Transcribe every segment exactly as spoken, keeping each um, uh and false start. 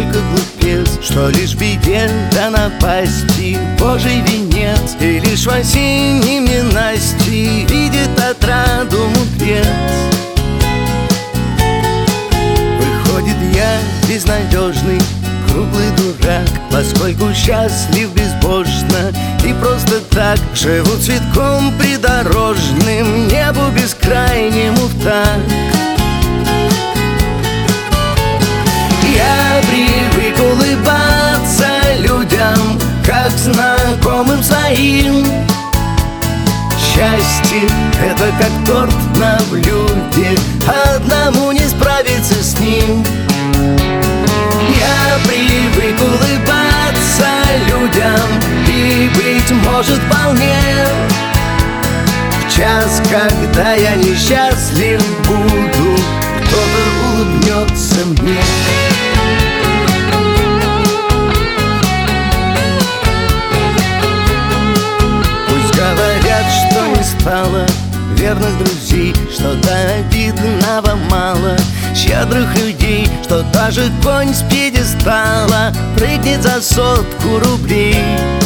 только глупец, что лишь беде да напасти Божий венец. И лишь в осеннем ненастье видит отраду мудрец. Выходит, я безнадежный, круглый дурак, поскольку счастлив безбожно и просто так. Живу цветком придорожным, небу бескрайнему в такт. Я привык улыбаться людям, как знакомым своим. Счастье — это как торт на блюде, одному не справиться с ним. Я привык улыбаться людям, и, быть может, вполне в час, когда я несчастлив буду, кто-то улыбнется мне. Пусть говорят, что не стало верных друзей, что до обидного мало щедрых людей, что даже конь с пьедестала прыгнет за сотку рублей.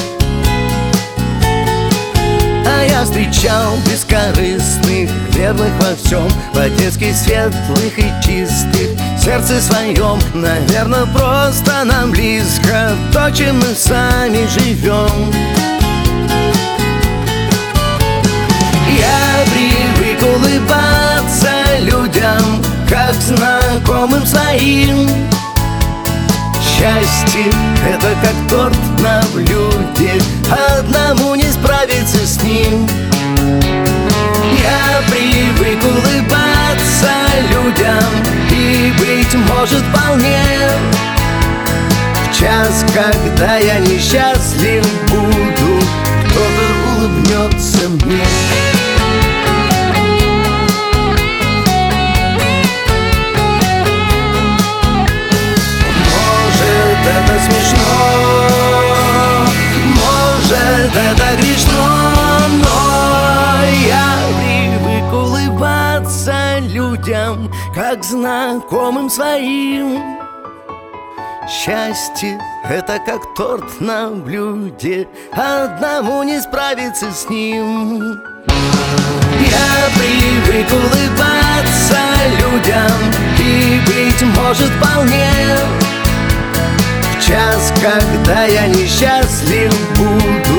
А я встречал бескорыстных, верных во всем, по-детски светлых и чистых, в сердце своем. Наверное, просто нам близко то, чем мы сами живем. Я привык улыбаться людям, как знакомым своим. Счастье — это как торт на блюде, одному не справиться с ним. Я привык улыбаться людям, и, быть может, вполне в час, когда я несчастлив буду, кто-то улыбнется мне. Это смешно, может, это грешно, но я привык улыбаться людям, как знакомым своим. Счастье — это как торт на блюде, одному не справиться с ним. Я привык улыбаться людям, и, быть может, вполне в час, когда я несчастлив буду,